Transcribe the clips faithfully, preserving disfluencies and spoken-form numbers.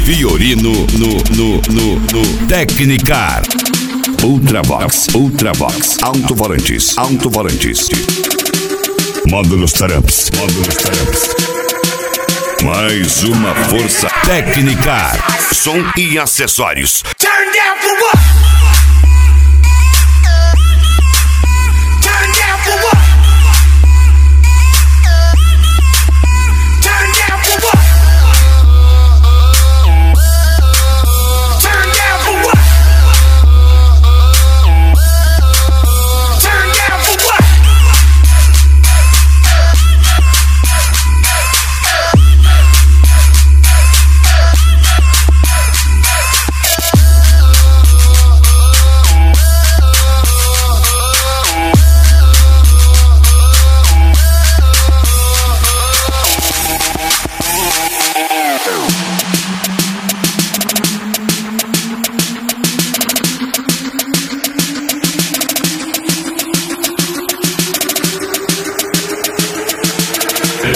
Fiorino no, no, no, no Tecnicar. Ultravox, Ultravox, alto-volantes, alto-volantes. Módulos Taramps, módulos Taramps. Mais uma força Tecnicar. Som e acessórios. Turn down for what? Turn down for what? Turn down for what? Turn down for what? Turn down for what?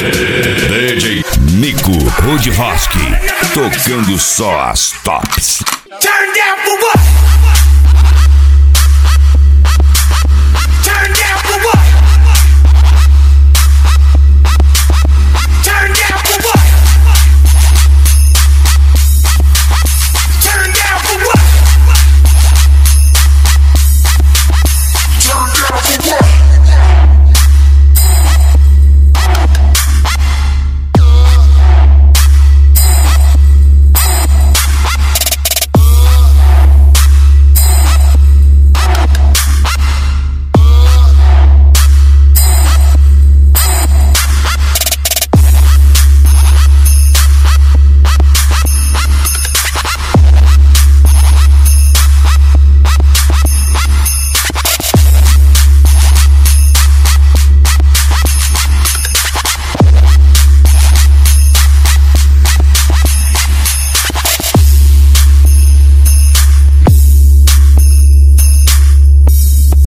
D J Mico Rudhosky, tocando só as tops.